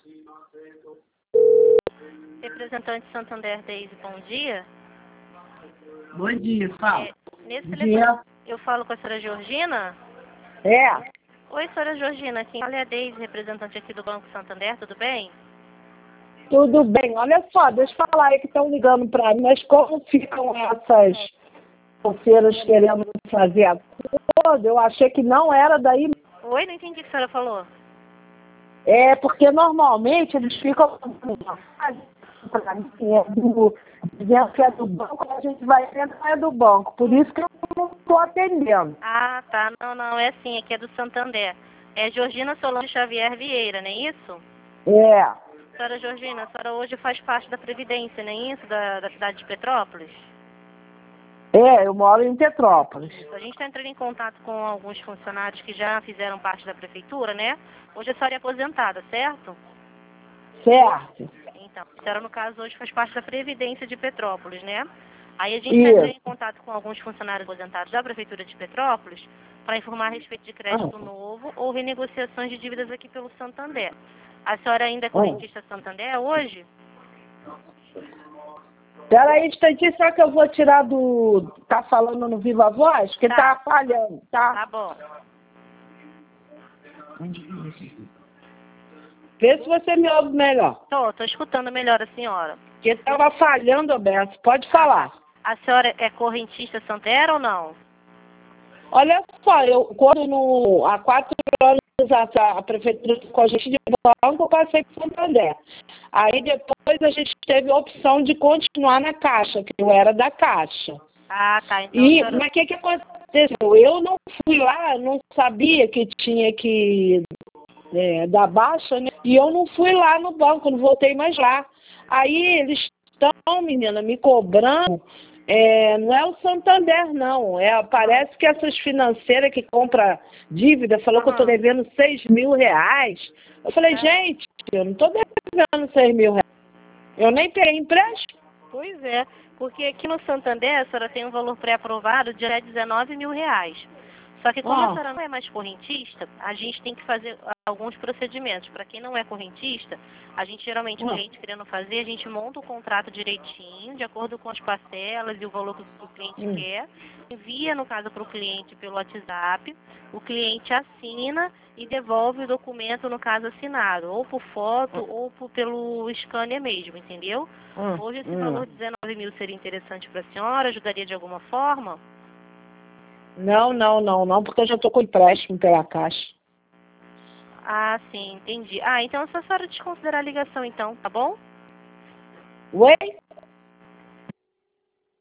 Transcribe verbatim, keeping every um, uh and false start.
Representante Santander Deise, bom dia. Bom dia, fala. É, nesse Bom telefone, dia. eu falo com a senhora Georgina? É, Oi, senhora Georgina, quem fala é a Deise, representante aqui do Banco Santander, tudo bem? tudo bem. Olha só, deixa eu falar aí que estão ligando para mim, mas como ficam essas bolseiras querendo fazer a toda, eu achei que não era daí. Oi, não entendi o que a senhora falou. É, porque normalmente eles ficam para mim, é do, dizendo que é do banco, a gente vai ver não é do banco. Por isso que eu não estou atendendo. Ah, tá, não, não, é assim, aqui é do Santander. É Georgina Solange Xavier Vieira, não é isso? É, Senhora Georgina, a senhora hoje faz parte da Previdência, não é isso? Da, da cidade de Petrópolis? é, eu moro em Petrópolis. A gente está entrando em contato com alguns funcionários que já fizeram parte da prefeitura, né? Hoje a senhora é aposentada, certo? Certo? Então, a senhora, no caso, hoje faz parte da Previdência de Petrópolis, né? Aí a gente está entrando Isso. em contato com alguns funcionários aposentados da Prefeitura de Petrópolis para informar a respeito de crédito Ah. novo ou renegociações de dívidas aqui pelo Santander. A senhora ainda é Ah. correntista Santander hoje? Peraí, instantinho, só que eu vou tirar do... Tá falando no Viva Voz? Que Tá. tá falhando, tá? Tá bom. Vê se você me ouve melhor. Tô, tô escutando melhor a senhora. Porque tava falhando, Alberto. Pode falar. A senhora é correntista Santander ou não? Olha só, eu quando no, há quatro anos a, a prefeitura com a gente de banco, eu passei para Santander. Aí depois a gente teve a opção de continuar na Caixa, que eu era da Caixa. Ah, tá. Então, E, a senhora... mas o que, que aconteceu? Eu não fui lá, não sabia que tinha que é, dar baixa, né? E eu não fui lá no banco, não voltei mais lá. Aí eles estão, menina, me cobrando. É, não é o Santander, não. É, parece que essas financeiras que compram dívida falou que eu estou devendo seis mil reais. Eu falei, gente, eu não estou devendo seis mil reais. Eu nem peguei empréstimo. Pois é, porque aqui no Santander a senhora tem um valor pré-aprovado de dezenove mil reais. Só que como a Ah. senhora não é mais correntista, a gente tem que fazer alguns procedimentos. Para quem não é correntista, a gente geralmente, o Ah. cliente querendo fazer, a gente monta o contrato direitinho, de acordo com as parcelas e o valor que o cliente Hum. quer, envia, no caso, para o cliente pelo WhatsApp, o cliente assina e devolve o documento, no caso, assinado, ou por foto ou por, pelo scanner mesmo, entendeu? Hum. Hoje esse Hum. valor de dezenove mil seria interessante para a senhora? Ajudaria de alguma forma? Não, não, não, não, porque eu já estou com empréstimo pela Caixa. Ah, sim, entendi. Ah, então é só a senhora desconsiderar a ligação então, tá bom? Oi?